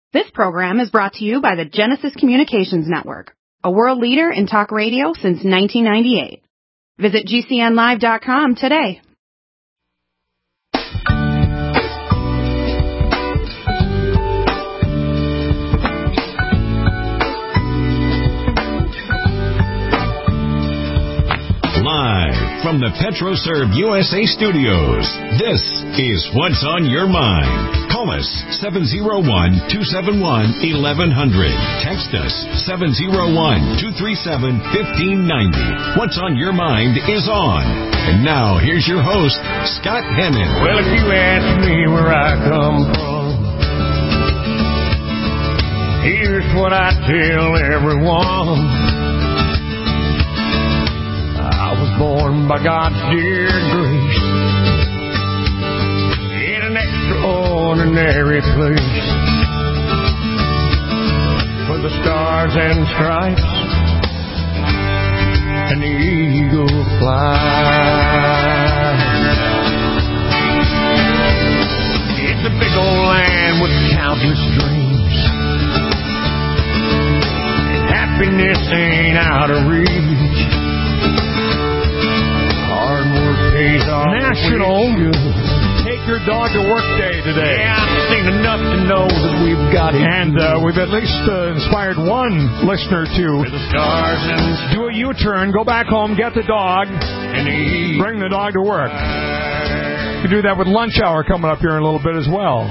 This program is brought to you by the Genesis Communications Network, a world leader in talk radio since 1998. Visit GCNlive.com today. Live from the PetroServe USA studios, this is What's on Your Mind. Call us 701-271-1100. Text us 701-237-1590. What's on Your Mind is on. And now, here's your host, Scott Hennon. Well, if you ask me where I come from, here's what I tell everyone. I was born by God's dear grace in an extraordinary place where the stars and stripes and the eagle fly. It's a big old land with countless dreams, and happiness ain't out of reach. National Take Your Dog to Work Day today. Yeah, I've seen enough to know that we've got it. And we've at least inspired one listener to do a U-turn, go back home, get the dog, and bring the dog to work. You can do that with lunch hour coming up here in a little bit as well.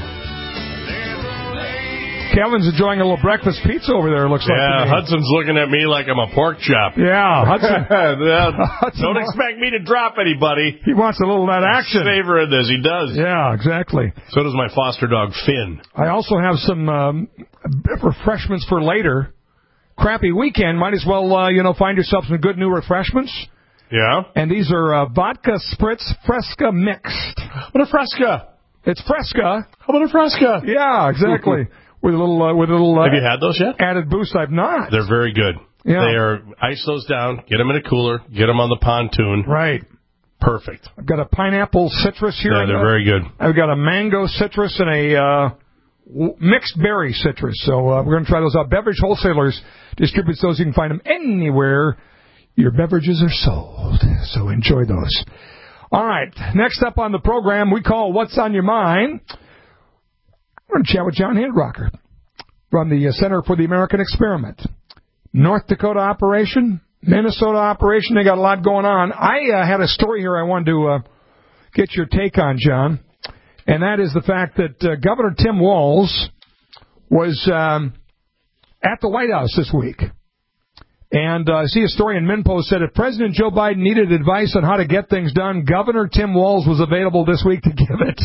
Kevin's enjoying a little breakfast pizza over there, it looks like. Yeah, Hudson's looking at me like I'm a pork chop. Yeah, Hudson. Don't expect me to drop anybody. He wants a little of that action. Favor of this, he does. Yeah, exactly. So does my foster dog, Finn. I also have some refreshments for later. Crappy weekend, might as well, find yourself some good new refreshments. Yeah? And these are vodka spritz Fresca mixed. What a Fresca? It's Fresca. How about a Fresca? Yeah, exactly. With a little. Have you had those yet? Added boost. I've not. They're very good. Yeah. They are. Ice those down. Get them in a cooler. Get them on the pontoon. Right. Perfect. I've got a pineapple citrus here. Yeah, they're very good. I've got a mango citrus and a mixed berry citrus. So we're going to try those out. Beverage Wholesalers distributes those. You can find them anywhere your beverages are sold. So enjoy those. All right. Next up on the program, we call What's on Your Mind. We're going to chat with John Handrocker from the Center for the American Experiment. North Dakota operation, Minnesota operation, they got a lot going on. I had a story here I wanted to get your take on, John, and that is the fact that Governor Tim Walz was at the White House this week. And I see a story in MinnPost said if President Joe Biden needed advice on how to get things done, Governor Tim Walz was available this week to give it.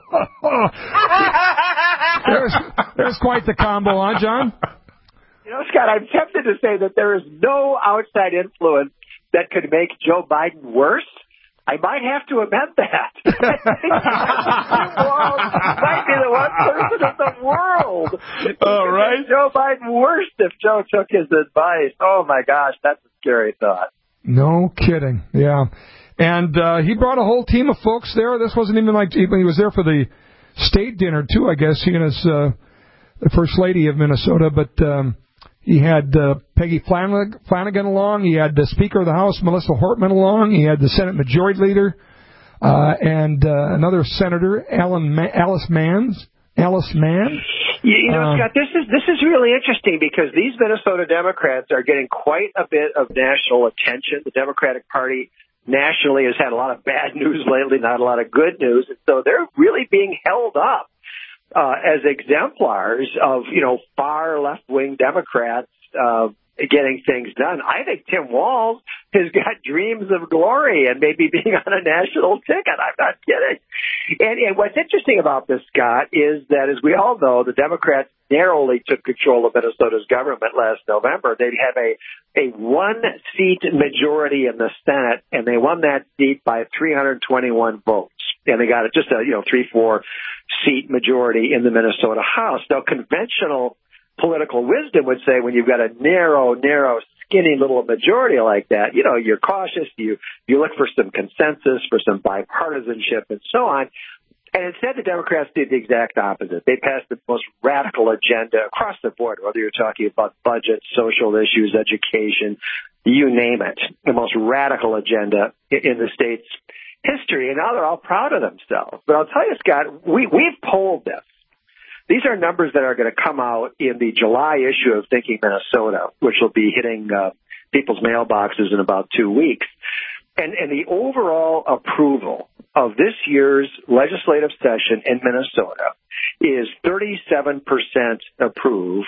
There's quite the combo, huh, John? You know, Scott, I'm tempted to say that there is no outside influence that could make Joe Biden worse. I might have to amend that. Tim Walz might be the one person in the world All right. make Joe Biden worse if Joe took his advice. Oh, my gosh, that's a scary thought. No kidding, yeah. And he brought a whole team of folks there. This wasn't even like he was there for the state dinner, too, I guess. He and his the First Lady of Minnesota, but he had Peggy Flanagan along. He had the Speaker of the House, Melissa Hortman, along. He had the Senate Majority Leader and another Senator, Alice Mann. You know, Scott, this is really interesting because these Minnesota Democrats are getting quite a bit of national attention. The Democratic Party nationally has had a lot of bad news lately, not a lot of good news, and so they're really being held up as exemplars of, far left-wing Democrats getting things done. I think Tim Walz has got dreams of glory and maybe being on a national ticket. I'm not kidding. And what's interesting about this, Scott, is that, as we all know, the Democrats narrowly took control of Minnesota's government last November. They have a one-seat majority in the Senate, and they won that seat by 321 votes. And they got just a 3-4 seat majority in the Minnesota House. Now, conventional political wisdom would say when you've got a narrow, skinny little majority like that, you're cautious. You look for some consensus, for some bipartisanship, and so on. And instead, the Democrats did the exact opposite. They passed the most radical agenda across the board, whether you're talking about budget, social issues, education, you name it, the most radical agenda in the state's history. And now they're all proud of themselves. But I'll tell you, Scott, we've polled this. These are numbers that are going to come out in the July issue of Thinking Minnesota, which will be hitting people's mailboxes in about 2 weeks. And the overall approval of this year's legislative session in Minnesota is 37% approve,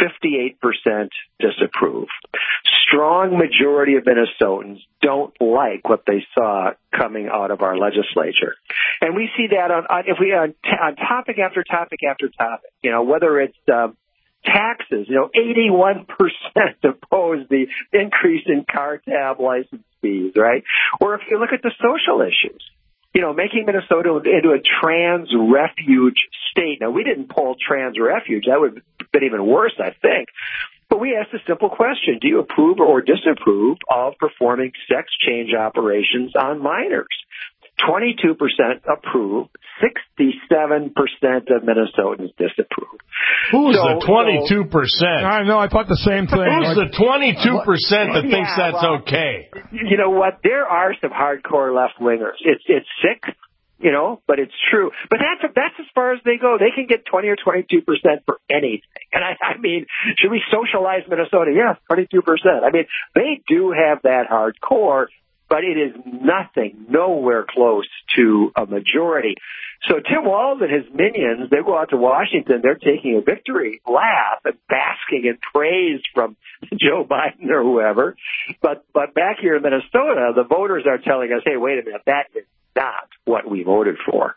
58% disapprove. Strong majority of Minnesotans don't like what they saw coming out of our legislature. And we see that on topic after topic after topic, whether it's taxes, 81% oppose the increase in car tab license fees, right? Or if you look at the social issues, making Minnesota into a trans refuge state. Now, we didn't poll trans refuge. That would have been even worse, I think. But we asked a simple question. Do you approve or disapprove of performing sex change operations on minors? 22% approve, 67% of Minnesotans disapprove. Who's the 22%? I know, I thought the same thing. Who's the 22% that thinks that's okay? You know what? There are some hardcore left-wingers. It's sick, but it's true. But that's as far as they go. They can get 20 or 22% for anything. And I mean, should we socialize Minnesota? Yeah, 22%. I mean, they do have that hardcore, but it is nowhere close to a majority. So Tim Walz and his minions, they go out to Washington, they're taking a victory lap and basking in praise from Joe Biden or whoever. But back here in Minnesota, the voters are telling us, hey, wait a minute, that is not what we voted for.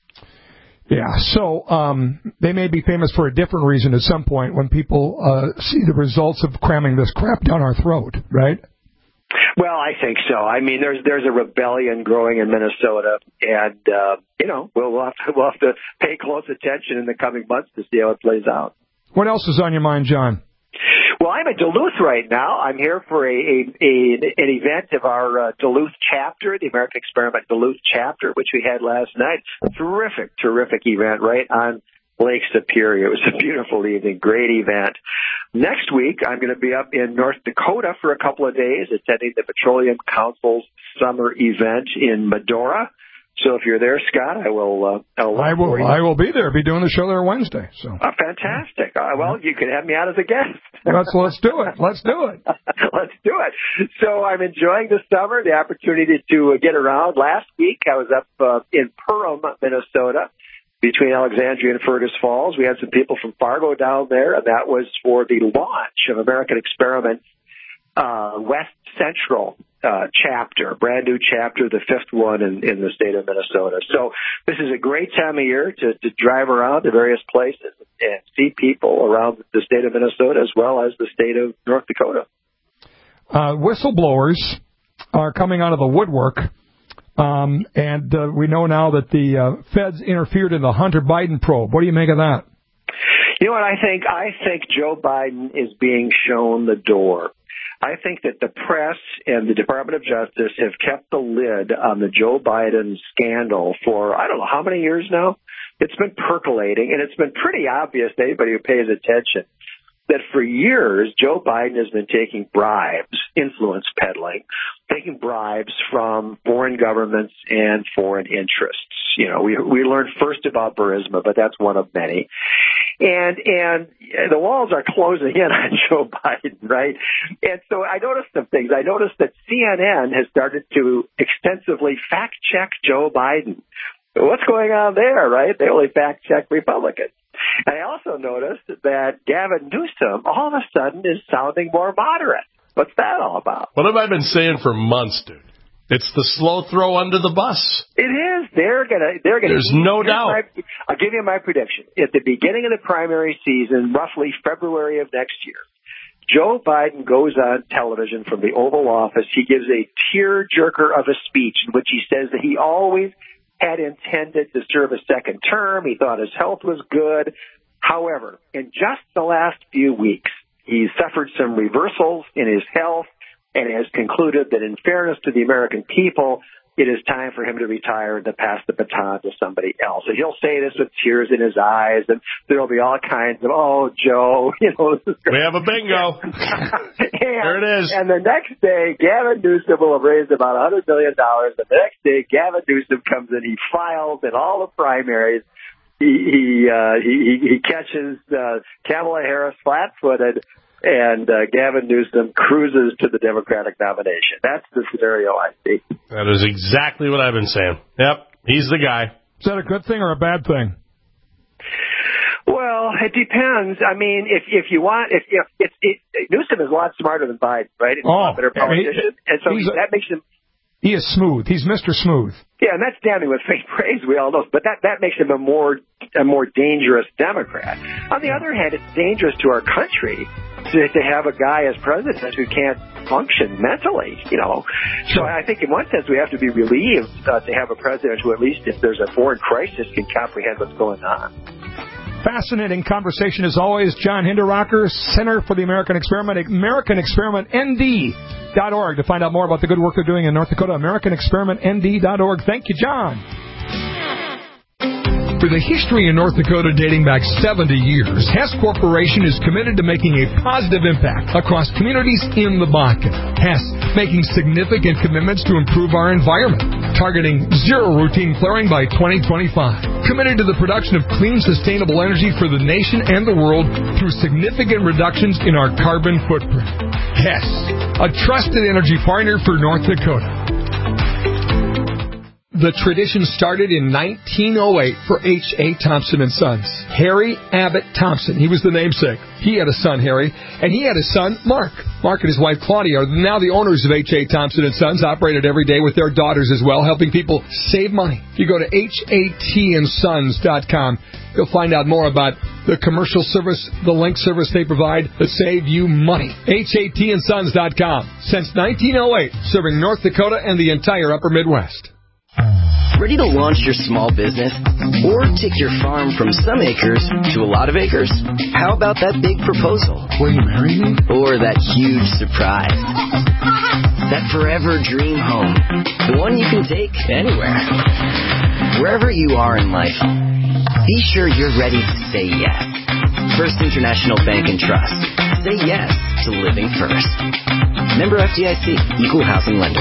Yeah, so they may be famous for a different reason at some point when people see the results of cramming this crap down our throat, right? Well, I think so. I mean, there's a rebellion growing in Minnesota, and we'll have to pay close attention in the coming months to see how it plays out. What else is on your mind, John? Well, I'm at Duluth right now. I'm here for an event of our Duluth chapter, the American Experiment Duluth chapter, which we had last night. Terrific event right on Lake Superior. It was a beautiful evening, great event. Next week, I'm going to be up in North Dakota for a couple of days, attending the Petroleum Council's summer event in Medora. So if you're there, Scott, I will be there. Be doing the show there Wednesday. So fantastic. Well, you can have me out as a guest. Let's do it. Let's do it. So I'm enjoying the summer, the opportunity to get around. Last week, I was up in Perham, Minnesota, between Alexandria and Fergus Falls. We had some people from Fargo down there, and that was for the launch of American Experiment West Central chapter, brand new chapter, the fifth one in the state of Minnesota. So this is a great time of year to drive around to various places and see people around the state of Minnesota as well as the state of North Dakota. Whistleblowers are coming out of the woodwork. And we know now that the feds interfered in the Hunter Biden probe. What do you make of that? You know what I think? I think Joe Biden is being shown the door. I think that the press and the Department of Justice have kept the lid on the Joe Biden scandal for, I don't know, how many years now? It's been percolating, and it's been pretty obvious to anybody who pays attention that for years, Joe Biden has been taking bribes, influence peddling, taking bribes from foreign governments and foreign interests. We learned first about Burisma, but that's one of many. And the walls are closing in on Joe Biden, right? And so I noticed some things. I noticed that CNN has started to extensively fact-check Joe Biden. What's going on there, right? They only fact-check Republicans. And I also noticed that Gavin Newsom all of a sudden is sounding more moderate. What's that all about? What have I been saying for months, dude? It's the slow throw under the bus. It is. They're gonna. There's no doubt. I'll give you my prediction. At the beginning of the primary season, roughly February of next year, Joe Biden goes on television from the Oval Office. He gives a tear-jerker of a speech in which he says that he always had intended to serve a second term. He thought his health was good. However, in just the last few weeks, he suffered some reversals in his health and has concluded that in fairness to the American people, it is time for him to retire and to pass the baton to somebody else. And he'll say this with tears in his eyes, and there'll be all kinds of, oh, Joe, you know. We have a bingo. There it is. And the next day, Gavin Newsom will have raised about $100 million. The next day, Gavin Newsom comes in, he files in all the primaries. He catches Kamala Harris flat-footed, and Gavin Newsom cruises to the Democratic nomination. That's the scenario I see. That is exactly what I've been saying. Yep, he's the guy. Is that a good thing or a bad thing? Well, it depends. I mean, if you want, if Newsom is a lot smarter than Biden, right? He's a better politician, and so that makes him. He is smooth. He's Mr. Smooth. Yeah, and that's damning with faint praise, we all know. But that makes him a more dangerous Democrat. On the other hand, it's dangerous to our country to have a guy as president who can't function mentally, you know. So I think in one sense we have to be relieved to have a president who, at least if there's a foreign crisis, can comprehend what's going on. Fascinating conversation as always. John Hinderrocker, Center for the American Experiment, AmericanExperimentND.org to find out more about the good work they're doing in North Dakota. AmericanExperimentND.org. Thank you, John. For the history in North Dakota dating back 70 years, Hess Corporation is committed to making a positive impact across communities in the Bakken. Hess making significant commitments to improve our environment, targeting zero routine flaring by 2025. Committed to the production of clean, sustainable energy for the nation and the world through significant reductions in our carbon footprint. Hess, a trusted energy partner for North Dakota. The tradition started in 1908 for H.A. Thompson & Sons. Harry Abbott Thompson, he was the namesake. He had a son, Harry, and he had a son, Mark. Mark and his wife, Claudia, are now the owners of H.A. Thompson & Sons, operated every day with their daughters as well, helping people save money. If you go to hatandsons.com, you'll find out more about the commercial service, the link service they provide that save you money. hatandsons.com. Since 1908, serving North Dakota and the entire upper Midwest. Ready to launch your small business? Or take your farm from some acres to a lot of acres? How about that big proposal? Will you marry me? Or that huge surprise? That forever dream home. The one you can take anywhere. Wherever you are in life, be sure you're ready to say yes. First International Bank and Trust. Say yes to living first. Member FDIC, Equal Housing Lender.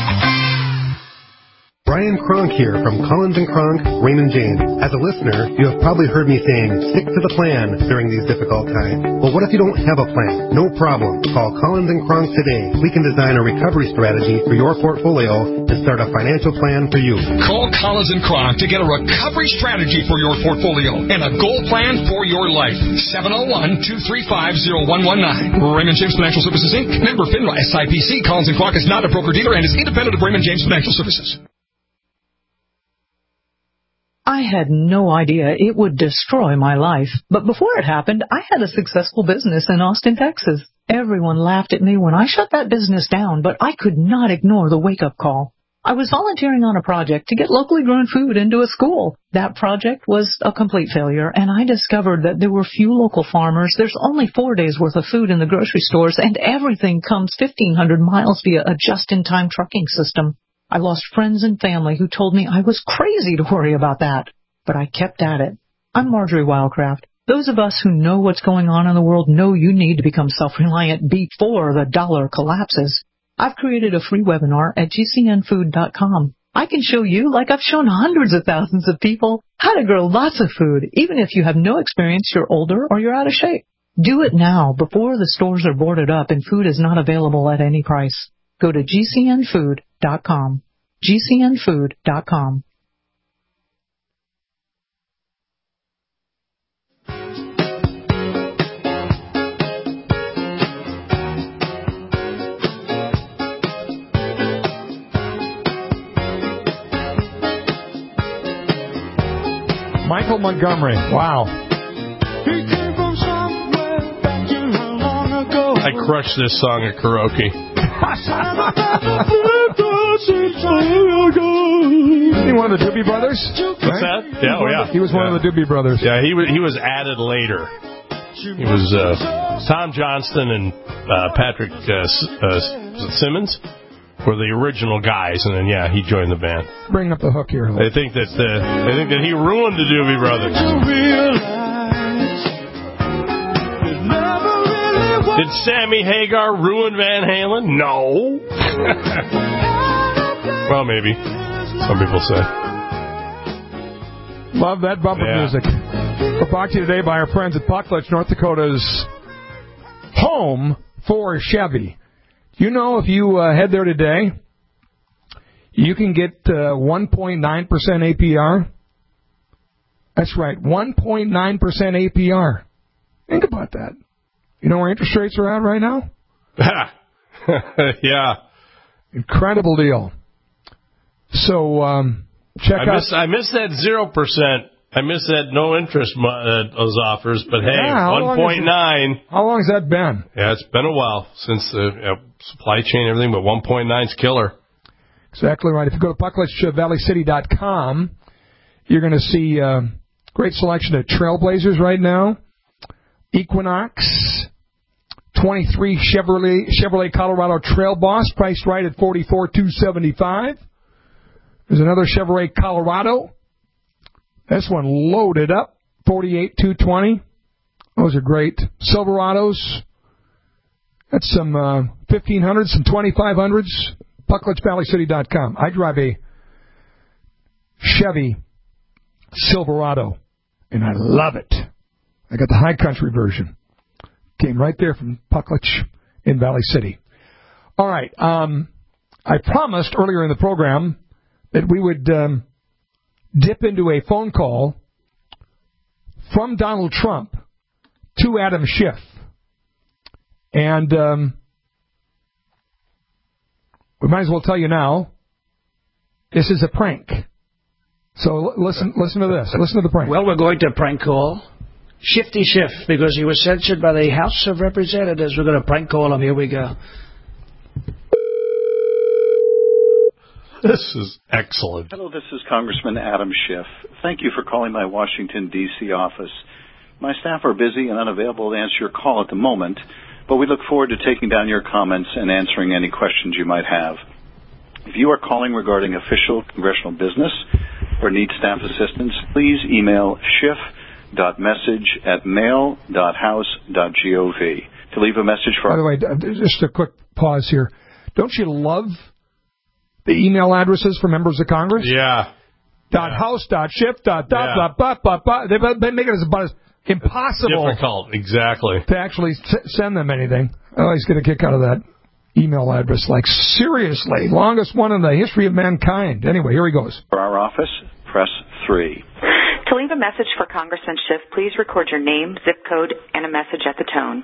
Brian Kronk here from Collins & Kronk, Raymond James. As a listener, you have probably heard me saying, stick to the plan during these difficult times. Well, what if you don't have a plan? No problem. Call Collins & Kronk today. We can design a recovery strategy for your portfolio and start a financial plan for you. Call Collins & Kronk to get a recovery strategy for your portfolio and a goal plan for your life. 701-235-0119. Raymond James Financial Services, Inc. Member FINRA SIPC. Collins & Kronk is not a broker-dealer and is independent of Raymond James Financial Services. I had no idea it would destroy my life. But before it happened, I had a successful business in Austin, Texas. Everyone laughed at me when I shut that business down, but I could not ignore the wake-up call. I was volunteering on a project to get locally grown food into a school. That project was a complete failure, and I discovered that there were few local farmers. There's only 4 days' worth of food in the grocery stores, and everything comes 1,500 miles via a just-in-time trucking system. I lost friends and family who told me I was crazy to worry about that. But I kept at it. I'm Marjorie Wildcraft. Those of us who know what's going on in the world know you need to become self-reliant before the dollar collapses. I've created a free webinar at gcnfood.com. I can show you, like I've shown hundreds of thousands of people, how to grow lots of food, even if you have no experience, you're older, or you're out of shape. Do it now, before the stores are boarded up and food is not available at any price. Go to gcnfood.com. gcnfood.com. Michael Montgomery. Wow. I crushed this song at karaoke. Isn't he one of the Doobie Brothers? What's that? Yeah, He was one of the Doobie Brothers. Yeah, he was added later. He was Tom Johnston and Patrick Simmons. were the original guys, and then he joined the band. Bring up the hook here. They think that he ruined the Doobie Brothers. Did Sammy Hagar ruin Van Halen? No. Well, maybe. Some people say. Love that bumper music. We're brought to you today by our friends at Puckledge, North Dakota's home for Chevy. You know, if you head there today, you can get 1.9% APR. That's right, 1.9% APR. Think about that. You know where interest rates are at right now? Yeah. Incredible deal. So, check out. I miss that 0%. I miss that no interest those offers, but hey, 1.9. How long has that been? Yeah, it's been a while since the supply chain and everything, but 1.9 is killer. Exactly right. If you go to PuckledgeValleyCity.com, you're going to see a great selection of Trailblazers right now. Equinox, 23 Chevrolet Colorado Trail Boss, priced right at $44,275. There's another Chevrolet Colorado. This one loaded up, $48,220. Those are great. Silverados. That's some 1,500s, some 2,500s. PuckledgeValleyCity.com. I drive a Chevy Silverado, and I love it. I got the high country version. Came right there from Puckledge in Valley City. All right. I promised earlier in the program that we would dip into a phone call from Donald Trump to Adam Schiff. And we might as well tell you now, this is a prank. So listen to this. Listen to the prank. Well, we're going to prank call Shifty Schiff because he was censured by the House of Representatives. We're going to prank call him. Here we go. This is excellent. Hello, this is Congressman Adam Schiff. Thank you for calling my Washington, D.C. office. My staff are busy and unavailable to answer your call at the moment, but we look forward to taking down your comments and answering any questions you might have. If you are calling regarding official congressional business or need staff assistance, please email schiff.message@mail.house.gov. To leave a message for... By the way, just a quick pause here. Don't you love the email addresses for members of Congress? Yeah. .house.schiff. They make it about as impossible. Difficult, exactly. To actually send them anything. Oh, he's going to kick out of that email address. Like, seriously, longest one in the history of mankind. Anyway, here he goes. For our office, press 3. To leave a message for Congressman Schiff, please record your name, zip code, and a message at the tone.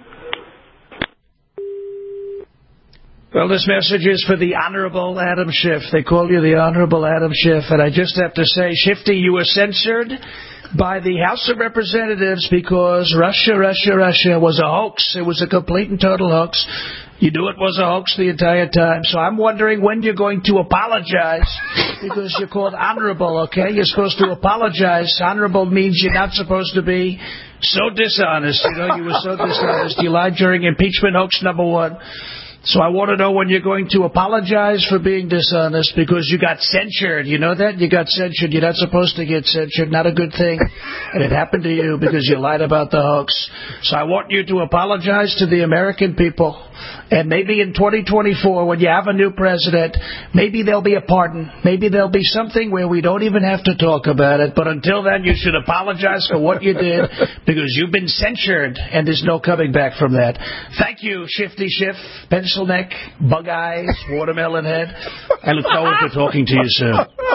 Well, this message is for the Honorable Adam Schiff. They call you the Honorable Adam Schiff, and I just have to say, Shifty, you were censored by the House of Representatives because Russia was a hoax. It was a complete and total hoax. You knew it was a hoax the entire time. So I'm wondering when you're going to apologize because you're called honorable, okay? You're supposed to apologize. Honorable means you're not supposed to be so dishonest. You know, you were so dishonest. You lied during impeachment hoax number 1. So I want to know when you're going to apologize for being dishonest because you got censured. You know that? You got censured. You're not supposed to get censured. Not a good thing. And it happened to you because you lied about the hoax. So I want you to apologize to the American people. And maybe in 2024, when you have a new president, maybe there'll be a pardon. Maybe there'll be something where we don't even have to talk about it. But until then, you should apologize for what you did because you've been censured, and there's no coming back from that. Thank you, Shifty Schiff, Pencil Neck, Bug Eyes, Watermelon Head. I look forward to talking to you soon.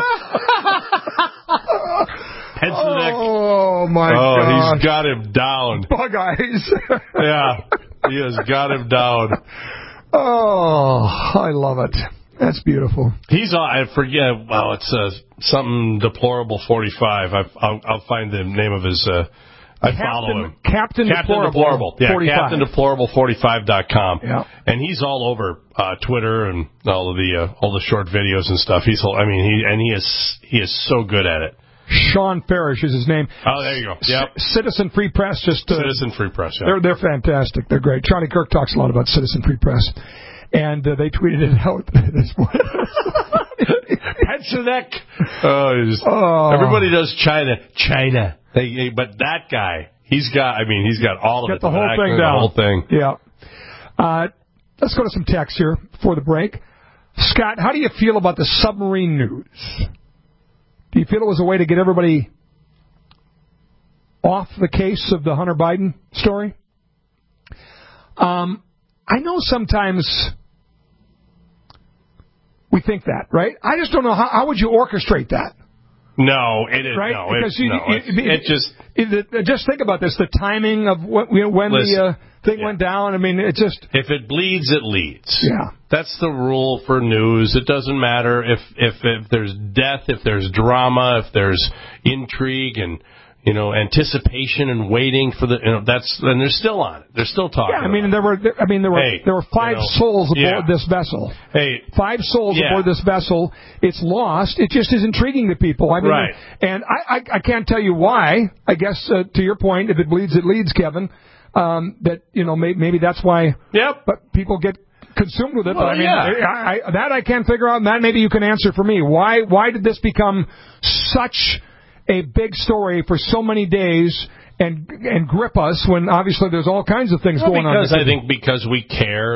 Pencil Neck. Oh, my God. Oh, he's got him down. Bug Eyes. Yeah. He has got him down. Oh, I love it. That's beautiful. He's on, I forget, well, it's something Deplorable 45. I'll find the name of his, I follow him. Captain Deplorable. Yeah, 45. CaptainDeplorable45.com. Yeah. And he's all over Twitter and all the short videos and stuff. He is so good at it. Sean Parrish is his name. Oh, there you go. Yep. Citizen Free Press. Citizen Free Press, yeah. They're fantastic. They're great. Charlie Kirk talks a lot about Citizen Free Press. And they tweeted it out this morning. Petronek. Everybody does China. But that guy, he's got all of it. Got the whole thing down. The whole thing. Yeah. Let's go to some text here before the break. Scott, how do you feel about the submarine news? Do you feel it was a way to get everybody off the case of the Hunter Biden story? I know sometimes we think that, right? I just don't know how would you orchestrate that? No, it is right? No, just think about this: the timing of when the thing went down. I mean, it just if it bleeds, it leads. Yeah, that's the rule for news. It doesn't matter if there's death, if there's drama, if there's intrigue and anticipation and waiting for and they're still on it. They're still talking. Yeah, there were 5 souls aboard this vessel. 5 souls aboard this vessel. It's lost. It just is intriguing to people. Right. And I can't tell you why. I guess to your point, if it bleeds, it leads, Kevin. That maybe that's why. Yep. But people get consumed with it. Well, but I can't figure out. And that maybe you can answer for me. Why did this become such a big story for so many days and grip us when obviously there's all kinds of things going on? I think because we care,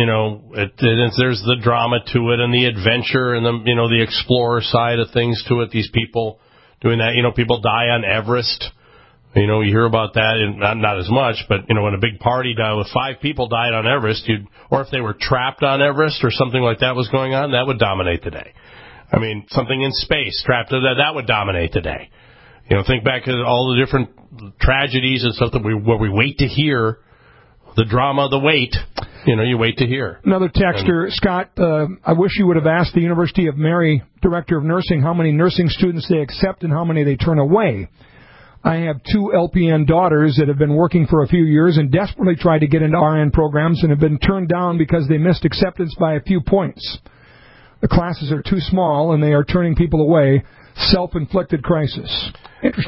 there's the drama to it and the adventure and the explorer side of things to it. These people doing that, people die on Everest. You hear about that, and not as much, but when a big party died with 5 people died on Everest, or if they were trapped on Everest or something like that was going on, that would dominate the day. Something in space trapped that would dominate the day. Think back to all the different tragedies and stuff where we wait to hear the drama, the wait. You wait to hear. Another texter, Scott, I wish you would have asked the University of Mary Director of Nursing how many nursing students they accept and how many they turn away. I have 2 LPN daughters that have been working for a few years and desperately tried to get into RN programs and have been turned down because they missed acceptance by a few points. The classes are too small, and they are turning people away. Self-inflicted crisis. Interesting.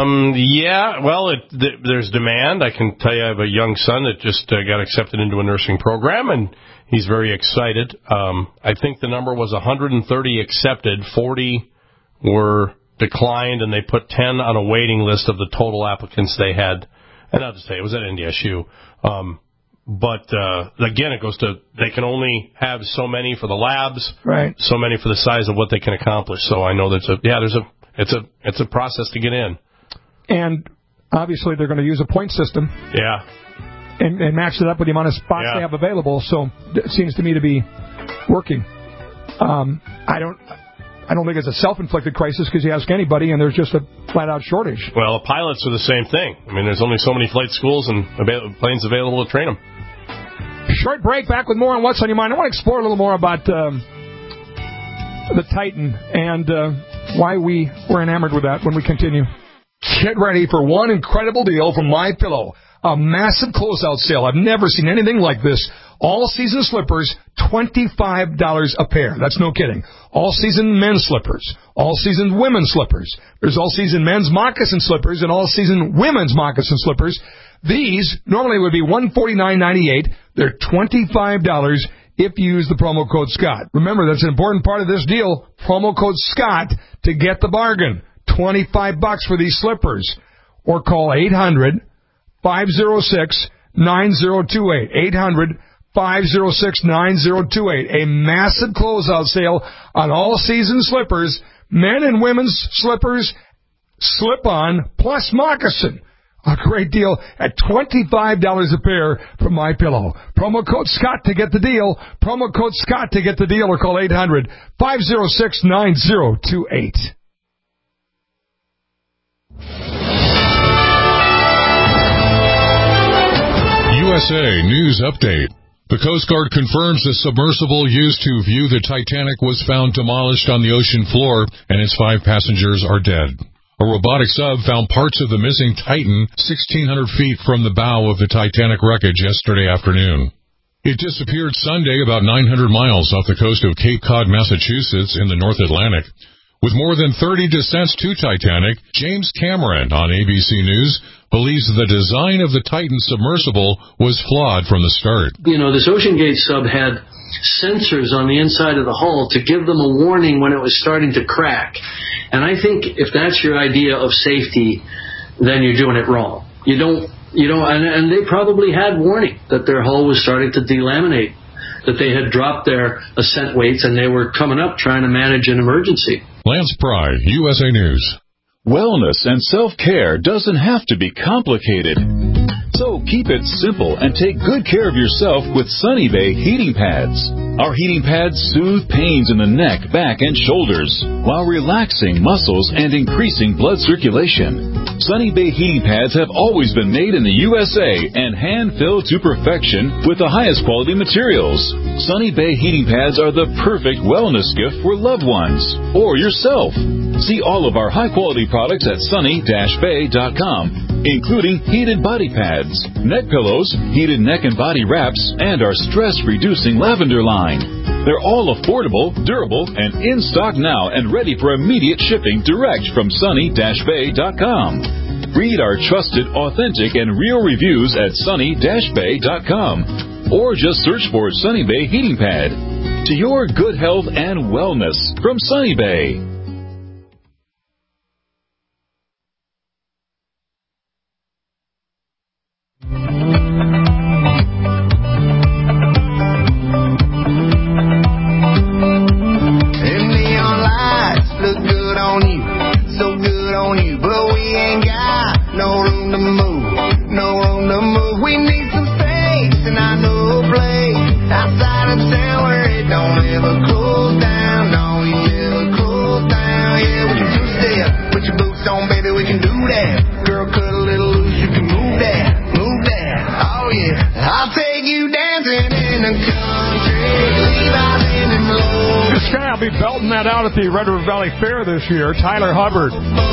Yeah, well, there's demand. I can tell you I have a young son that just got accepted into a nursing program, and he's very excited. I think the number was 130 accepted, 40 were declined, and they put 10 on a waiting list of the total applicants they had. And I'll just say it was at NDSU. But again, it goes to they can only have so many for the labs, right? So many for the size of what they can accomplish. So I know it's a process to get in. And obviously, they're going to use a point system. Yeah. And match it up with the amount of spots they have available. So it seems to me to be working. I don't think it's a self-inflicted crisis because you ask anybody and there's just a flat-out shortage. Well, pilots are the same thing. There's only so many flight schools and planes available to train them. Short break, back with more on What's on Your Mind. I want to explore a little more about the Titan and why we were enamored with that when we continue. Get ready for one incredible deal from MyPillow. A massive closeout sale. I've never seen anything like this. All-season slippers, $25 a pair. That's no kidding. All-season men's slippers. All-season women's slippers. There's all-season men's moccasin slippers and all-season women's moccasin slippers. These normally would be $149.98. They're $25 if you use the promo code Scott. Remember, that's an important part of this deal. Promo code Scott to get the bargain. $25 for these slippers. Or call 800-506-9028. 800-506-9028. A massive closeout sale on all season slippers, men and women's slippers, slip-on, plus moccasin. A great deal at $25 a pair from MyPillow. Promo code Scott to get the deal. Promo code Scott to get the deal or call 800-506-9028. USA News Update. The Coast Guard confirms the submersible used to view the Titanic was found demolished on the ocean floor, and its 5 passengers are dead. A robotic sub found parts of the missing Titan 1,600 feet from the bow of the Titanic wreckage yesterday afternoon. It disappeared Sunday about 900 miles off the coast of Cape Cod, Massachusetts in the North Atlantic. With more than 30 descents to Titanic, James Cameron on ABC News believes the design of the Titan submersible was flawed from the start. This Ocean Gate sub had sensors on the inside of the hull to give them a warning when it was starting to crack. And I think if that's your idea of safety, then you're doing it wrong. You don't, and they probably had warning that their hull was starting to delaminate, that they had dropped their ascent weights and they were coming up trying to manage an emergency. Lance Pry, USA News. Wellness and self-care doesn't have to be complicated. So keep it simple and take good care of yourself with Sunny Bay heating pads. Our heating pads soothe pains in the neck, back, and shoulders while relaxing muscles and increasing blood circulation. Sunny Bay heating pads have always been made in the USA and hand-filled to perfection with the highest quality materials. Sunny Bay heating pads are the perfect wellness gift for loved ones or yourself. See all of our high-quality products at sunny-bay.com, including heated body pads, neck pillows, heated neck and body wraps, and our stress-reducing lavender line. They're all affordable, durable, and in stock now and ready for immediate shipping direct from sunny-bay.com. Read our trusted, authentic, and real reviews at sunny-bay.com or just search for Sunny Bay Heating Pad. To your good health and wellness from Sunny Bay. Out at the Red River Valley Fair this year, Tyler Hubbard.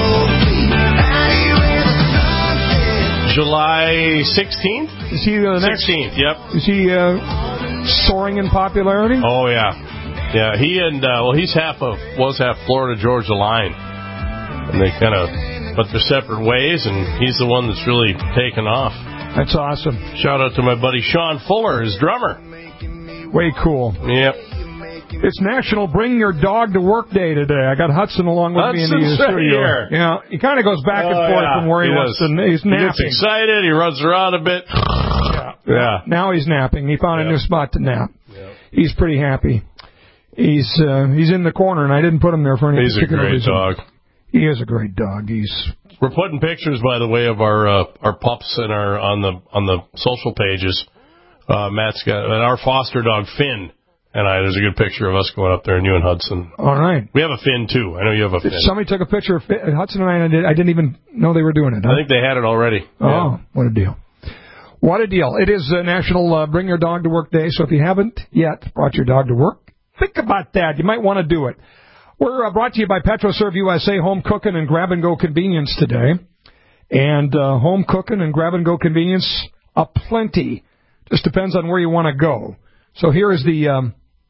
July 16th? Is he the next? 16th, yep. Is he soaring in popularity? Oh, yeah. Yeah, he and, he's was half Florida Georgia Line. And they kind of went their separate ways, and he's the one that's really taken off. That's awesome. Shout out to my buddy Sean Fuller, his drummer. Way cool. Yep. It's National Bring Your Dog to Work Day today. I got Hudson along with me in the studio. Here. Yeah, he kind of goes back and forth from where he wants to. He's napping. He gets excited. He runs around a bit. Yeah. Now he's napping. He found a new spot to nap. Yeah. He's pretty happy. He's in the corner, and I didn't put him there for any particular reason. He's a great dog. He is a great dog. We're putting pictures, by the way, of our pups and on the social pages. Matt's got our foster dog Finn. And there's a good picture of us going up there, and you and Hudson. All right. We have a Finn, too. I know you have a Finn. Somebody took a picture of Hudson and I didn't even know they were doing it. Huh? I think they had it already. Oh, yeah. What a deal. What a deal. It is National Bring Your Dog to Work Day, so if you haven't yet brought your dog to work, think about that. You might want to do it. We're brought to you by PetroServe USA Home Cooking and Grab-and-Go Convenience today. And home cooking and grab-and-go convenience, aplenty. Just depends on where you want to go. So here is the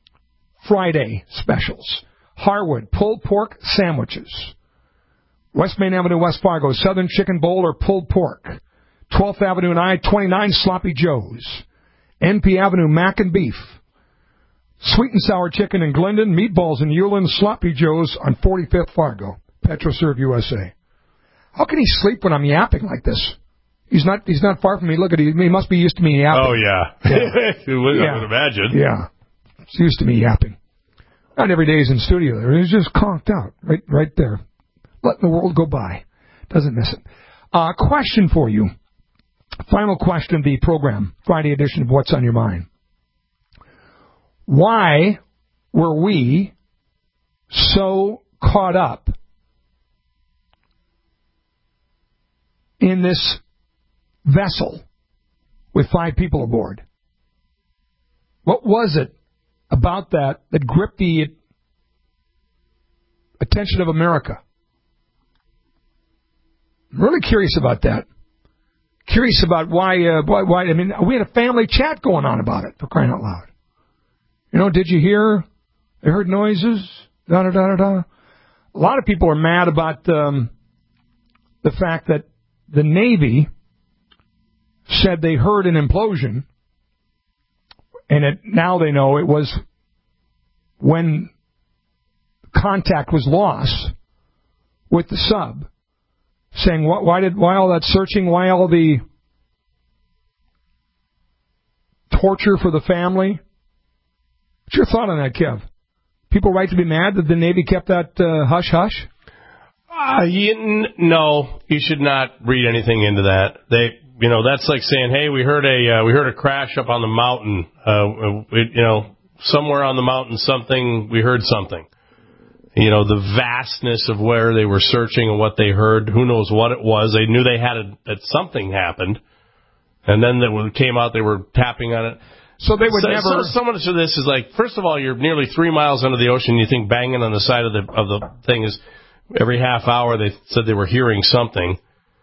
Friday specials. Harwood pulled pork sandwiches. West Main Avenue, West Fargo, Southern Chicken Bowl or pulled pork. 12th Avenue and I-29, Sloppy Joe's. NP Avenue, Mac and Beef. Sweet and sour chicken in Glendon, meatballs in Hewlin, Sloppy Joe's on 45th Fargo. PetroServe USA. How can he sleep when I'm yapping like this? He's not far from me. Look at him. He must be used to me yapping. Oh, yeah. I would imagine. Yeah. He's used to me yapping. Not every day he's in studio there. He's just conked out right there. Letting the world go by. Doesn't miss it. Question for you. Final question of the program. Friday edition of What's on Your Mind. Why were we so caught up in this vessel with 5 people aboard? What was it about that gripped the attention of America? I'm really curious about that. Curious about why. I mean, we had a family chat going on about it, for crying out loud. You know, did you hear? I heard noises. Da da da da da. A lot of people are mad about the fact that the Navy said they heard an implosion. And now they know it was when contact was lost with the sub, saying why all that searching, why all the torture for the family? What's your thought on that, Kev? People right to be mad that the Navy kept that hush-hush? No, you should not read anything into that. That's like saying, hey, we heard a crash up on the mountain. Somewhere on the mountain, we heard something. The vastness of where they were searching and what they heard, who knows what it was. They knew that something happened. And then when it came out, they were tapping on it. So they would never. So much of this is like, first of all, you're nearly 3 miles under the ocean. You think banging on the side of the thing is every half hour. They said they were hearing something.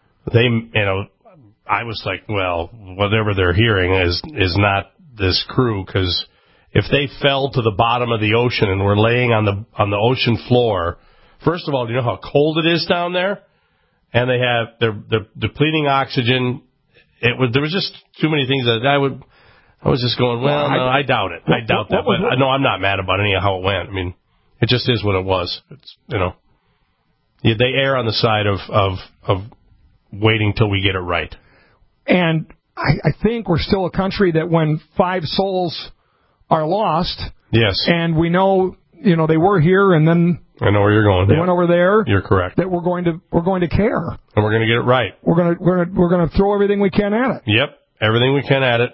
I was like, well, whatever they're hearing is not this crew, because if they fell to the bottom of the ocean and were laying on the ocean floor, first of all, do you know how cold it is down there? And they're depleting oxygen. There was just too many things that I was just going, well, no, I doubt it. I doubt that. But no, I'm not mad about any of how it went. I mean, it just is what it was. It's, they err on the side of waiting till we get it right. And I think we're still a country that when 5 souls are lost, yes, and we know, they were here, and then I know where you're going. They went over there. You're correct. That we're going to care, and we're going to get it right. We're going to throw everything we can at it. Yep, everything we can at it.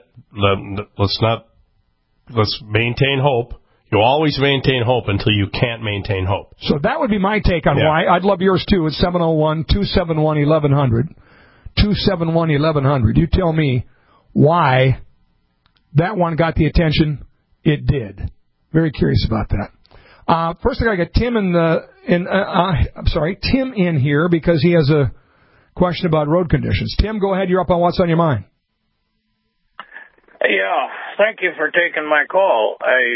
Let's maintain hope. You always maintain hope until you can't maintain hope. So that would be my take on why. I'd love yours too. It's 701-271-1100. 271-1100. You tell me why that one got the attention it did. Very curious about that. First, I got to get Tim Tim in here because he has a question about road conditions. Tim, go ahead. You're up on What's on Your Mind. Yeah, thank you for taking my call.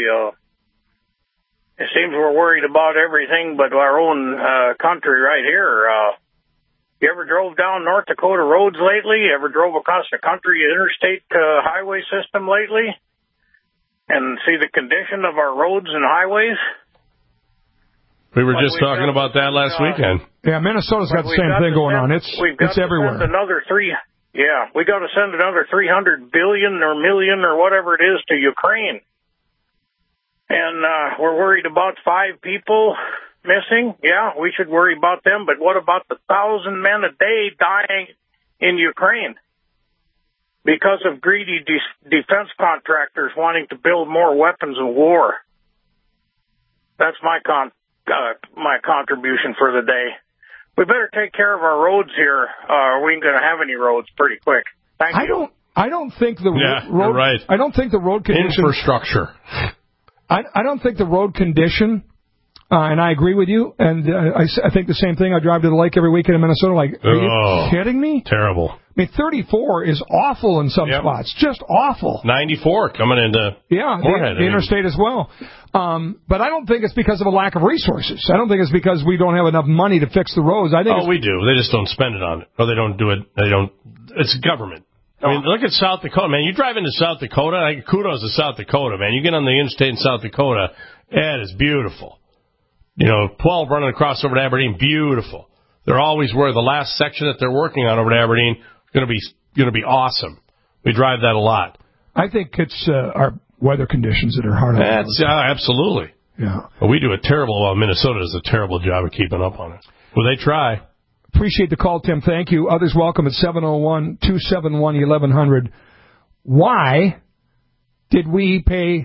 It seems we're worried about everything but our own country right here. You ever drove down North Dakota roads lately? You ever drove across the country interstate highway system lately? And see the condition of our roads and highways? We were just talking about that last weekend. Yeah, Minnesota's got the same thing going on. It's everywhere. We got to send another $300 billion or million or whatever it is to Ukraine. And we're worried about 5 people missing. Yeah, we should worry about them. But what about the 1,000 men a day dying in Ukraine because of greedy defense contractors wanting to build more weapons of war? That's my contribution for the day. We better take care of our roads here. We ain't going to have any roads pretty quick. Thank you. I don't think the road. You're right. I don't think the road condition. Infrastructure. I don't think the road condition. And I agree with you. And I think the same thing. I drive to the lake every weekend in Minnesota. Like, are you kidding me? Terrible. I mean, 34 is awful in some spots. Just awful. 94 coming into Moorhead. The interstate as well. But I don't think it's because of a lack of resources. I don't think it's because we don't have enough money to fix the roads. I think we do. They just don't spend it on it. Or they don't do it. It's government. I mean, look at South Dakota, man. You drive into South Dakota, kudos to South Dakota, man. You get on the interstate in South Dakota, it is beautiful. 12 running across over to Aberdeen, beautiful. They're always where the last section that they're working on over to Aberdeen going to be awesome. We drive that a lot. I think it's our weather conditions that are hard on us. Absolutely. Yeah. But we do Minnesota does a terrible job of keeping up on it. Well, they try. Appreciate the call, Tim. Thank you. Others welcome at 701-271-1100. Why did we pay,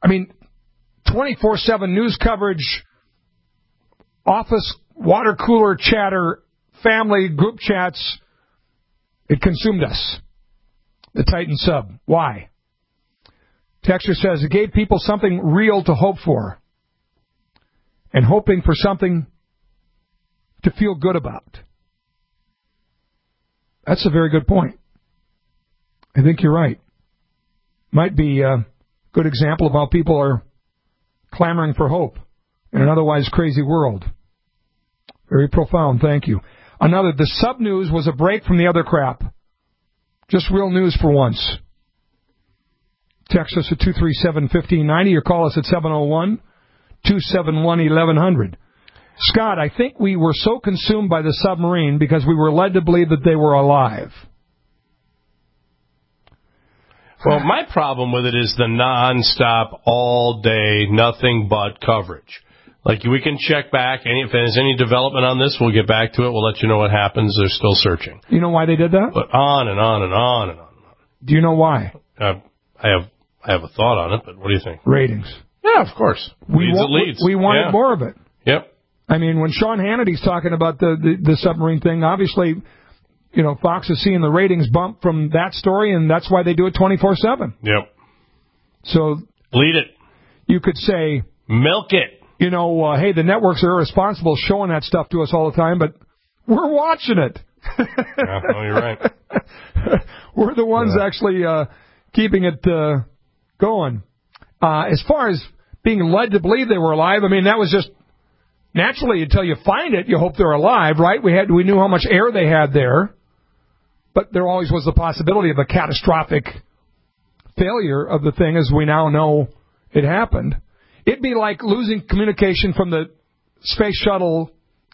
24/7 news coverage, office water cooler chatter, family group chats, it consumed us. The Titan sub. Why? Texter says it gave people something real to hope for and hoping for something to feel good about. That's a very good point. I think you're right. Might be a good example of how people are clamoring for hope in an otherwise crazy world. Very profound, thank you. Another, the sub-news was a break from the other crap. Just real news for once. Text us at 237-1590 or call us at 701-271-1100. Scott, I think we were so consumed by the submarine because we were led to believe that they were alive. Well, my problem with it is the nonstop, all day, nothing but coverage. Like, we can check back. If there's any development on this, we'll get back to it. We'll let you know what happens. They're still searching. You know why they did that? But on and on and on and on. Do you know why? I have a thought on it, but what do you think? Ratings. Yeah, of course. We wanted more of it. Yep. I mean, when Sean Hannity's talking about the submarine thing, obviously, you know, Fox is seeing the ratings bump from that story, and that's why they do it 24/7. Yep. So bleed it. You could say, milk it. You know, hey, the networks are irresponsible showing that stuff to us all the time, but we're watching it. Yeah, well, you're right. We're the ones actually keeping it going. As far as being led to believe they were alive, I mean, that was just naturally until you find it, you hope they're alive, right? We knew how much air they had there, but there always was the possibility of a catastrophic failure of the thing, as we now know it happened. It'd be like losing communication from the space shuttle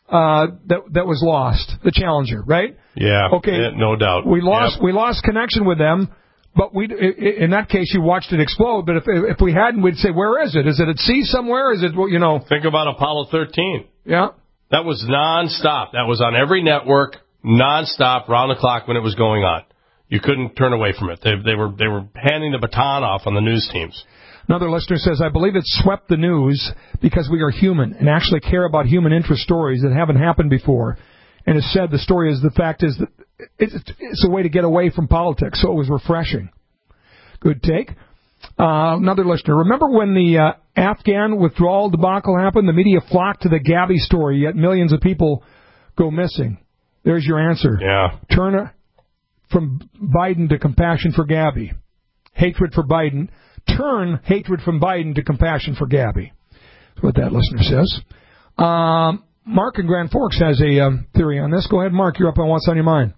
that was lost, the Challenger, right? Yeah. Okay. Yeah, no doubt. We lost connection with them, but in that case you watched it explode. But if we hadn't, we'd say, where is it? Is it at sea somewhere? Is it, you know? Think about Apollo 13. Yeah. That was nonstop. That was on every network, nonstop, round the clock when it was going on. You couldn't turn away from it. They were handing the baton off on the news teams. Another listener says, I believe it swept the news because we are human and actually care about human interest stories that haven't happened before. And it's said the story is, the fact is that it's a way to get away from politics, so it was refreshing. Good take. Another listener, remember when the Afghan withdrawal debacle happened? The media flocked to the Gabby story, yet millions of people go missing. There's your answer. Yeah. Turn from Biden to compassion for Gabby. Hatred for Biden. Turn hatred from Biden to compassion for Gabby. That's what that listener says. Mark in Grand Forks has a theory on this. Go ahead, Mark. You're up on What's on Your Mind.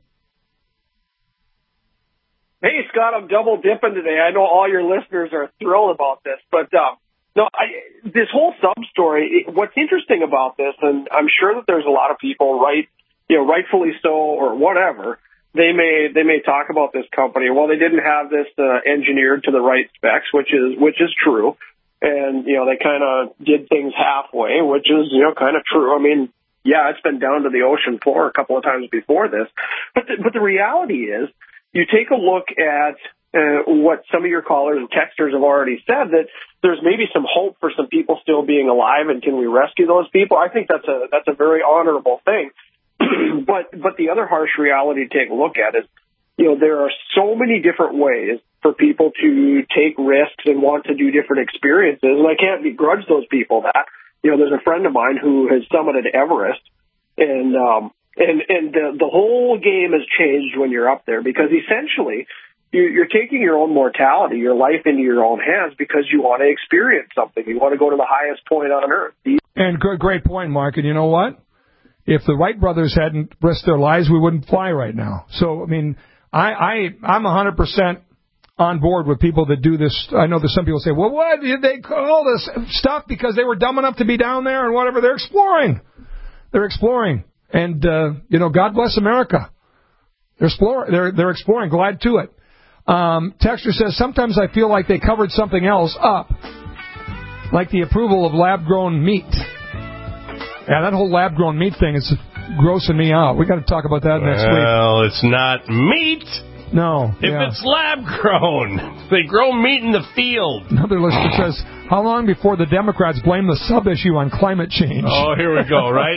Hey, Scott, I'm double dipping today. I know all your listeners are thrilled about this, but this whole sub-story, what's interesting about this, and I'm sure that there's a lot of people, rightfully so or whatever, they may talk about this company. Well, they didn't have this engineered to the right specs, which is true. And, they kind of did things halfway, which is, kind of true. I mean, yeah, it's been down to the ocean floor a couple of times before this. But the reality is, you take a look at what some of your callers and texters have already said, that there's maybe some hope for some people still being alive, and can we rescue those people? I think that's a very honorable thing. But the other harsh reality to take a look at is, there are so many different ways for people to take risks and want to do different experiences, and I can't begrudge those people that. There's a friend of mine who has summited Everest, and the whole game has changed when you're up there, because essentially you're taking your own mortality, your life into your own hands, because you want to experience something. You want to go to the highest point on Earth. And great point, Mark. And you know what? If the Wright brothers hadn't risked their lives, we wouldn't fly right now. So, I mean, I'm 100% on board with people that do this. I know there's some people say, well, what did they call this stuff because they were dumb enough to be down there and whatever. They're exploring. And, God bless America. They're exploring. Glad to it. Texter says, sometimes I feel like they covered something else up, like the approval of lab-grown meat. Yeah, that whole lab-grown meat thing is grossing me out. We got to talk about that next week. Well, it's not meat. No. It's lab-grown. They grow meat in the field. Another listener says, how long before the Democrats blame the sub-issue on climate change? Oh, here we go, right?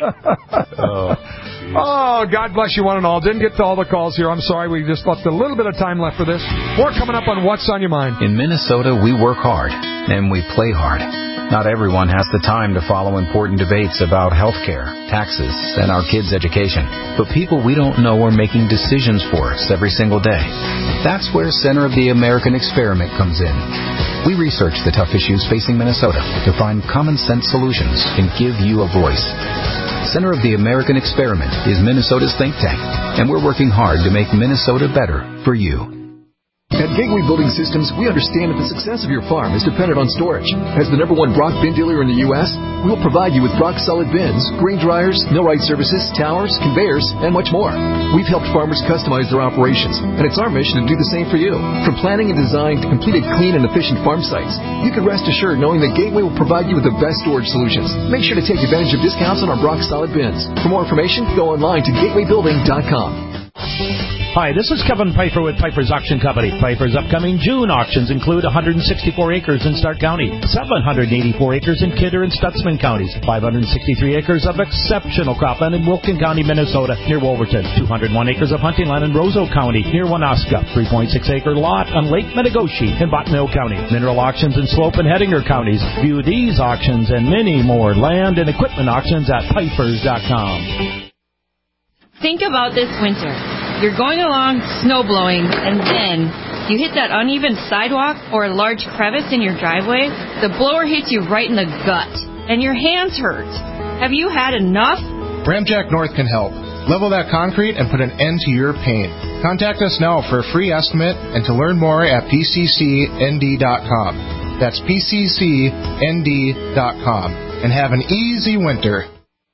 Oh, God bless you one and all. Didn't get to all the calls here. I'm sorry. We just left a little bit of time left for this. More coming up on What's on Your Mind. In Minnesota, we work hard, and we play hard. Not everyone has the time to follow important debates about health care, taxes, and our kids' education. But people we don't know are making decisions for us every single day. That's where Center of the American Experiment comes in. We research the tough issues facing Minnesota to find common-sense solutions and give you a voice. Center of the American Experiment is Minnesota's think tank, and we're working hard to make Minnesota better for you. At Gateway Building Systems, we understand that the success of your farm is dependent on storage. As the #1 Brock bin dealer in the U.S., we'll provide you with Brock solid bins, grain dryers, millwright services, towers, conveyors, and much more. We've helped farmers customize their operations, and it's our mission to do the same for you. From planning and design to completed clean and efficient farm sites, you can rest assured knowing that Gateway will provide you with the best storage solutions. Make sure to take advantage of discounts on our Brock solid bins. For more information, go online to gatewaybuilding.com. Hi, this is Kevin Piper with Piper's Auction Company. Piper's upcoming June auctions include 164 acres in Stark County, 784 acres in Kidder and Stutzman counties, 563 acres of exceptional cropland in Wilkin County, Minnesota, near Wolverton, 201 acres of hunting land in Roseau County, near Wanaska, 3.6-acre lot on Lake Metigoshe in Bottineau County, mineral auctions in Slope and Hettinger counties. View these auctions and many more land and equipment auctions at Pipers.com. Think about this winter. You're going along snowblowing, and then you hit that uneven sidewalk or a large crevice in your driveway. The blower hits you right in the gut, and your hands hurt. Have you had enough? Ramjack North can help. Level that concrete and put an end to your pain. Contact us now for a free estimate and to learn more at pccnd.com. That's pccnd.com. And have an easy winter.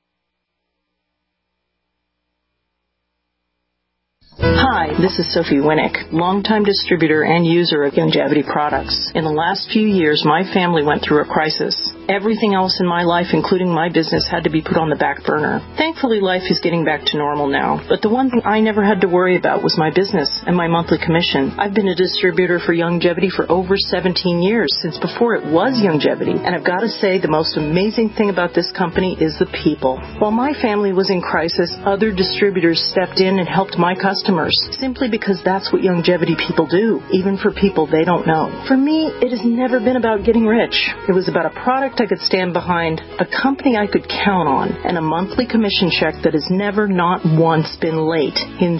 Hi, this is Sophie Winnick, longtime distributor and user of Youngevity products. In the last few years, my family went through a crisis. Everything else in my life, including my business, had to be put on the back burner. Thankfully, life is getting back to normal now. But the one thing I never had to worry about was my business and my monthly commission. I've been a distributor for Youngevity for over 17 years, since before it was Youngevity. And I've got to say, the most amazing thing about this company is the people. While my family was in crisis, other distributors stepped in and helped my customers, simply because that's what Youngevity people do, even for people they don't know. For me, it has never been about getting rich. It was about a product I could stand behind, a company I could count on, and a monthly commission check that has never, not once, been late in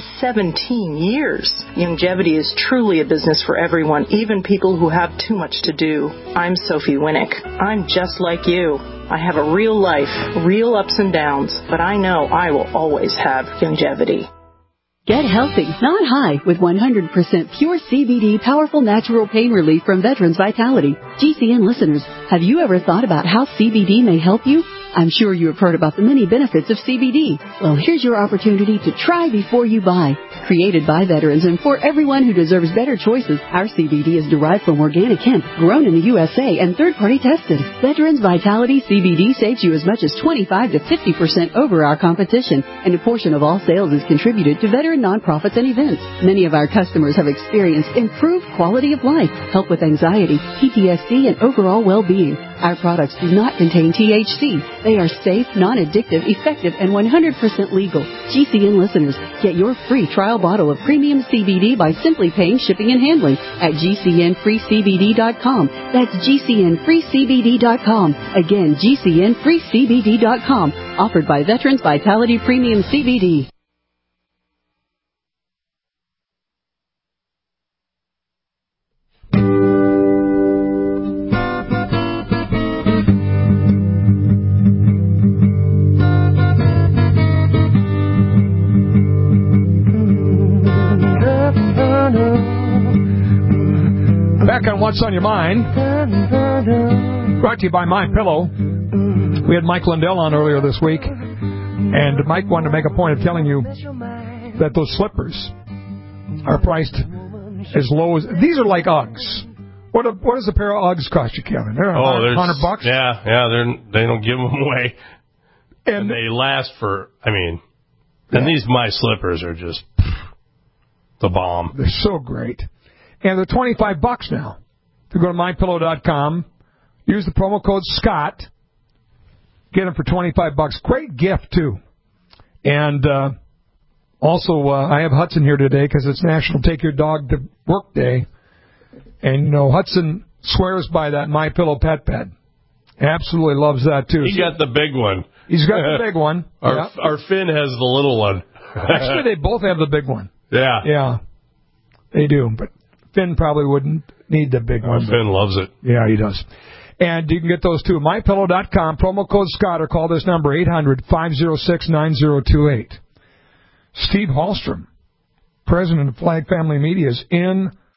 17 years. Youngevity is truly a business for everyone, even people who have too much to do. I'm Sophie Winnick. I'm just like you. I have a real life, real ups and downs, but I know I will always have Youngevity. Get healthy, not high, with 100% pure CBD powerful natural pain relief from Veterans Vitality. GCN listeners, have you ever thought about how CBD may help you? I'm sure you have heard about the many benefits of CBD. Well, here's your opportunity to try before you buy. Created by veterans and for everyone who deserves better choices, our CBD is derived from organic hemp, grown in the USA, and third-party tested. Veterans Vitality CBD saves you as much as 25 to 50% over our competition, and a portion of all sales is contributed to veteran nonprofits and events. Many of our customers have experienced improved quality of life, help with anxiety, PTSD, and overall well-being. Our products do not contain THC. They are safe, non-addictive, effective, and 100% legal. GCN listeners, get your free trial bottle of premium CBD by simply paying shipping and handling at GCNFreeCBD.com. That's GCNFreeCBD.com. Again, GCNFreeCBD.com. Offered by Veterans Vitality Premium CBD. Back on What's on Your Mind, brought to you by MyPillow. We had Mike Lindell on earlier this week, and Mike wanted to make a point of telling you that those slippers are priced as low as... These are like Uggs. What does a pair of Uggs cost you, Kevin? They're $100. Yeah, they don't give them away. And they last for, and these My Slippers are just the bomb. They're so great. And they're $25 now. To go to MyPillow.com, use the promo code Scott, get them for $25. Great gift, too. And also, I have Hudson here today because it's National Take Your Dog to Work Day. And, Hudson swears by that MyPillow pet bed. Absolutely loves that, too. He got the big one. He's got the big one. Our Finn has the little one. Actually, they both have the big one. Yeah. Yeah, they do. But Finn probably wouldn't need the big one. Finn loves it. Yeah, he does. And you can get those, too. MyPillow.com, promo code Scott, or call this number, 800-506-9028. Steve Hallstrom, president of Flag Family Media, is in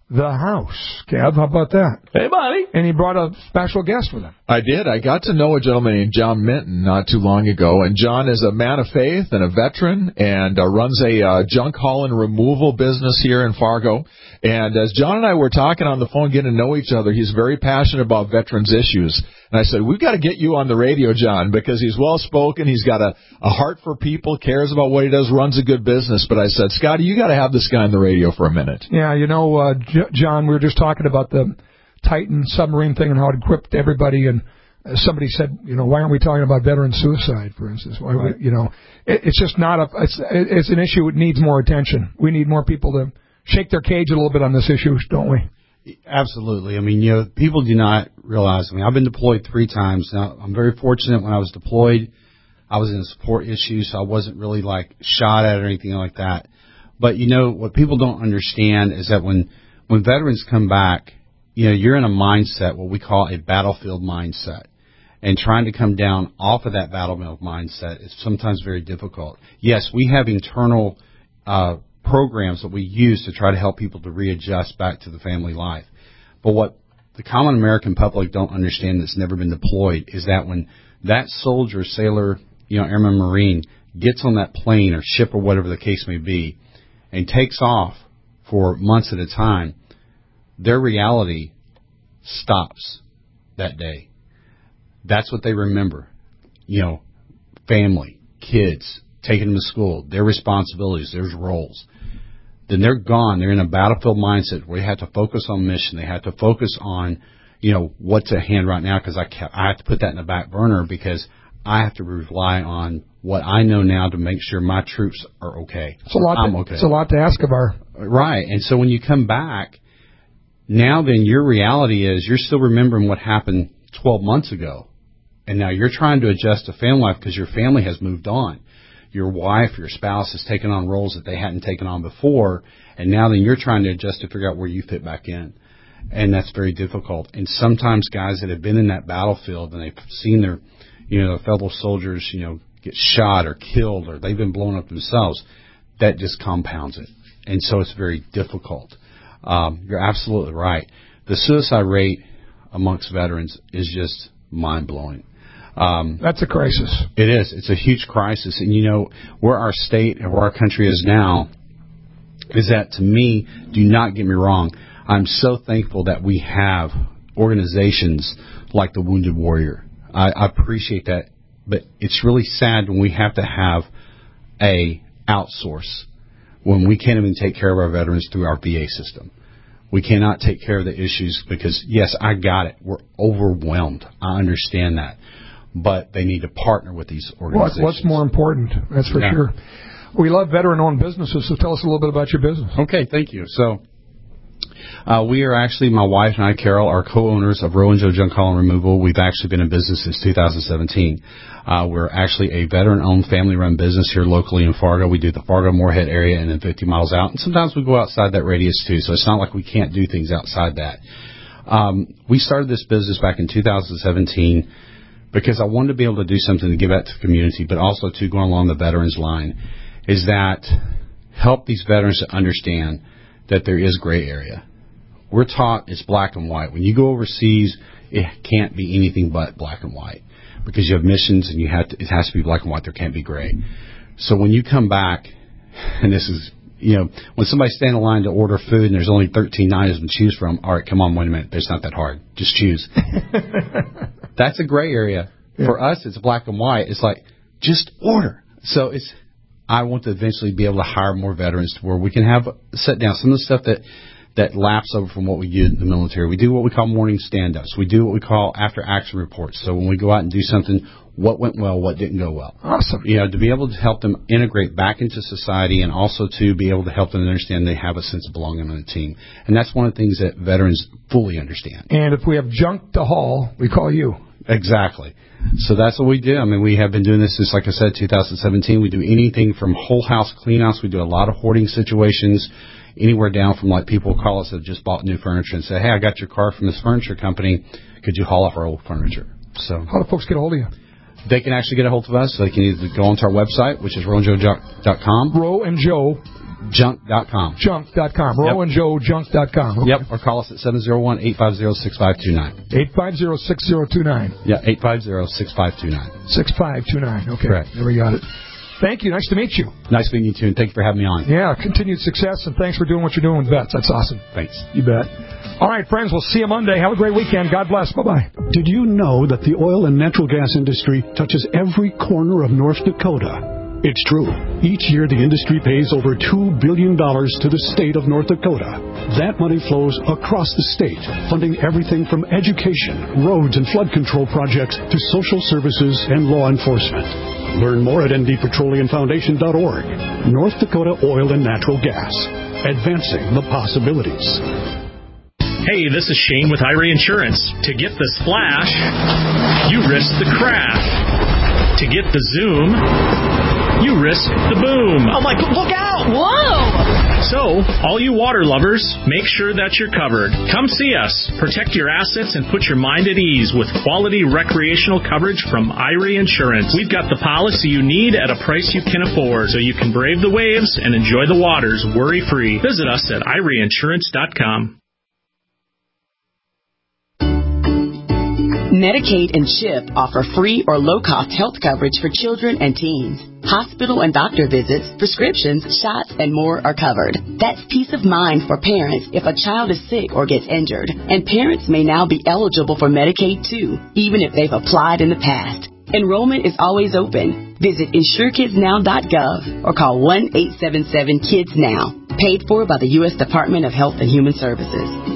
the house. Kev, how about that? Hey, buddy. And he brought a special guest with him. I did. I got to know a gentleman named John Minton not too long ago, and John is a man of faith and a veteran and runs a junk hauling removal business here in Fargo. And as John and I were talking on the phone, getting to know each other, he's very passionate about veterans issues. And I said, we've got to get you on the radio, John, because he's well-spoken. He's got a heart for people, cares about what he does, runs a good business. But I said, Scotty, you got to have this guy on the radio for a minute. Yeah, John, we were just talking about the Titan submarine thing and how it equipped everybody. And somebody said, why aren't we talking about veteran suicide, for instance? Why, right. It's just not it's an issue that needs more attention. We need more people to shake their cage a little bit on this issue, don't we? Absolutely. I mean, people do not realize. I've been deployed 3 times. Now, I'm very fortunate. When I was deployed, I was in a support issue, so I wasn't really shot at or anything like that. But what people don't understand is that when veterans come back, you're in a mindset, what we call a battlefield mindset, and trying to come down off of that battlefield mindset is sometimes very difficult. Yes, we have internal programs that we use to try to help people to readjust back to the family life. But what the common American public don't understand that's never been deployed is that when that soldier, sailor, airman, Marine gets on that plane or ship or whatever the case may be and takes off for months at a time, their reality stops that day. That's what they remember. Family, kids, taking them to school, their responsibilities, their roles. Then they're gone. They're in a battlefield mindset where they have to focus on mission. They have to focus on, what's at hand right now, because I have to put that in the back burner because I have to rely on what I know now to make sure my troops are okay. I'm okay. It's a lot to ask of our... Right. And so when you come back, now then your reality is you're still remembering what happened 12 months ago. And now you're trying to adjust to family life because your family has moved on. Your wife, your spouse has taken on roles that they hadn't taken on before, and now then you're trying to adjust to figure out where you fit back in. And that's very difficult. And sometimes guys that have been in that battlefield and they've seen their, their fellow soldiers, get shot or killed or they've been blown up themselves, that just compounds it. And so it's very difficult. You're absolutely right. The suicide rate amongst veterans is just mind-blowing. That's a crisis. It is. It's a huge crisis. And, where our state and where our country is now is that, to me, do not get me wrong, I'm so thankful that we have organizations like the Wounded Warrior. I appreciate that. But it's really sad when we have to have a outsource when we can't even take care of our veterans through our VA system. We cannot take care of the issues because, yes, I got it. We're overwhelmed. I understand that. But they need to partner with these organizations. What's more important? That's for sure. We love veteran-owned businesses, so tell us a little bit about your business. Okay, thank you. So we are actually, my wife and I, Carol, are co-owners of Roe and Joe Junk Haul and Removal. We've actually been in business since 2017. We're actually a veteran-owned, family-run business here locally in Fargo. We do the Fargo-Moorhead area and then 50 miles out. And sometimes we go outside that radius, too, so it's not like we can't do things outside that. We started this business back in 2017 because I wanted to be able to do something to give back to the community, but also to go along the veterans line, is that help these veterans to understand that there is gray area. We're taught it's black and white. When you go overseas, it can't be anything but black and white because you have missions and it has to be black and white. There can't be gray. So when you come back, and this is, when somebody's standing in line to order food and there's only 13 items to choose from, all right, come on, wait a minute. It's not that hard. Just choose. That's a gray area. Yeah. For us, it's black and white. It's like, just order. So I want to eventually be able to hire more veterans to where we can have set down some of the stuff that laps over from what we do in the military. We do what we call morning stand-ups. We do what we call after-action reports. So when we go out and do something, what went well, what didn't go well. Awesome. To be able to help them integrate back into society and also to be able to help them understand they have a sense of belonging on the team. And that's one of the things that veterans fully understand. And if we have junk to haul, we call you. Exactly. So that's what we do. I mean, we have been doing this since, like I said, 2017. We do anything from whole house clean-outs. We do a lot of hoarding situations, anywhere down from like people call us that have just bought new furniture and say, hey, I got your car from this furniture company. Could you haul off our old furniture? So how do folks get a hold of you? They can actually get a hold of us. They can either go onto our website, which is rowandjoejunk.com. rowandjoejunk.com. Junk.com. rowandjoejunk.com. Okay. Yep. Or call us at 701-850-6529. 850-6029. Yeah, 850-6529. 6529. Okay. Correct. There we got it. Thank you. Nice to meet you. Nice meeting you, too, and thank you for having me on. Yeah, continued success, and thanks for doing what you're doing with vets. That's awesome. Thanks. You bet. All right, friends, we'll see you Monday. Have a great weekend. God bless. Bye-bye. Did you know that the oil and natural gas industry touches every corner of North Dakota? It's true. Each year, the industry pays over $2 billion to the state of North Dakota. That money flows across the state, funding everything from education, roads and flood control projects to social services and law enforcement. Learn more at ndpetroleumfoundation.org. North Dakota Oil and Natural Gas. Advancing the possibilities. Hey, this is Shane with Irie Insurance. To get the splash, you risk the crash. To get the zoom, you risk the boom. I'm like, look out! Whoa! So, all you water lovers, make sure that you're covered. Come see us. Protect your assets and put your mind at ease with quality recreational coverage from Irie Insurance. We've got the policy you need at a price you can afford, so you can brave the waves and enjoy the waters worry-free. Visit us at IrieInsurance.com. Medicaid and CHIP offer free or low-cost health coverage for children and teens. Hospital and doctor visits, prescriptions, shots, and more are covered. That's peace of mind for parents if a child is sick or gets injured. And parents may now be eligible for Medicaid, too, even if they've applied in the past. Enrollment is always open. Visit InsureKidsNow.gov or call 1-877-KIDS-NOW. Paid for by the U.S. Department of Health and Human Services.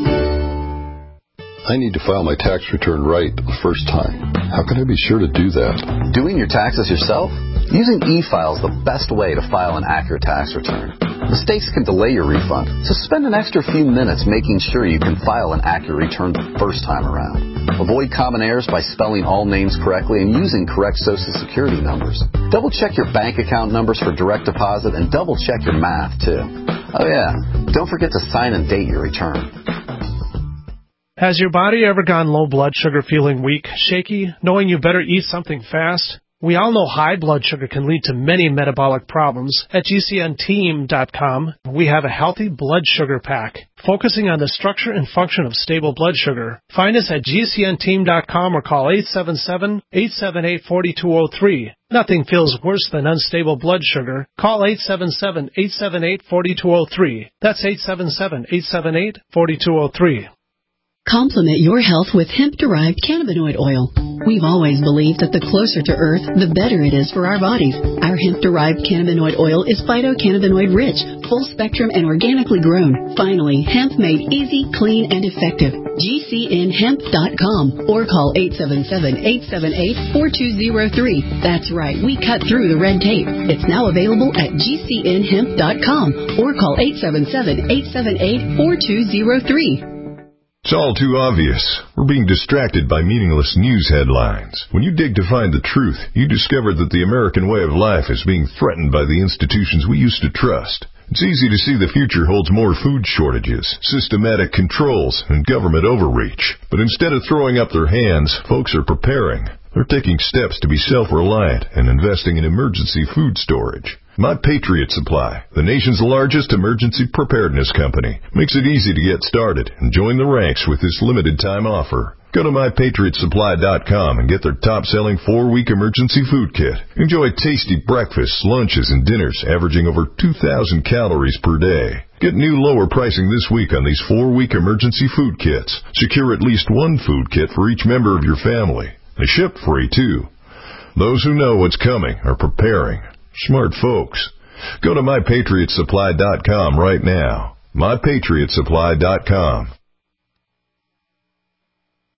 I need to file my tax return right the first time. How can I be sure to do that? Doing your taxes yourself? Using e-file is the best way to file an accurate tax return. Mistakes can delay your refund, so spend an extra few minutes making sure you can file an accurate return the first time around. Avoid common errors by spelling all names correctly and using correct Social Security numbers. Double-check your bank account numbers for direct deposit and double-check your math, too. Oh, yeah, don't forget to sign and date your return. Has your body ever gone low blood sugar, feeling weak, shaky, knowing you better eat something fast? We all know high blood sugar can lead to many metabolic problems. At GCNteam.com, we have a healthy blood sugar pack, focusing on the structure and function of stable blood sugar. Find us at GCNteam.com or call 877-878-4203. Nothing feels worse than unstable blood sugar. Call 877-878-4203. That's 877-878-4203. Complement your health with hemp-derived cannabinoid oil. We've always believed that the closer to Earth, the better it is for our bodies. Our hemp-derived cannabinoid oil is phytocannabinoid-rich, full-spectrum, and organically grown. Finally, hemp made easy, clean, and effective. GCNhemp.com or call 877-878-4203. That's right, we cut through the red tape. It's now available at GCNhemp.com or call 877-878-4203. It's all too obvious. We're being distracted by meaningless news headlines. When you dig to find the truth, you discover that the American way of life is being threatened by the institutions we used to trust. It's easy to see the future holds more food shortages, systematic controls, and government overreach. But instead of throwing up their hands, folks are preparing. They're taking steps to be self-reliant and investing in emergency food storage. My Patriot Supply, the nation's largest emergency preparedness company, makes it easy to get started and join the ranks with this limited-time offer. Go to MyPatriotSupply.com and get their top-selling 4-week emergency food kit. Enjoy tasty breakfasts, lunches, and dinners averaging over 2,000 calories per day. Get new lower pricing this week on these 4-week emergency food kits. Secure at least one food kit for each member of your family. They ship free, too. Those who know what's coming are preparing. Smart folks. Go to MyPatriotSupply.com right now. MyPatriotSupply.com.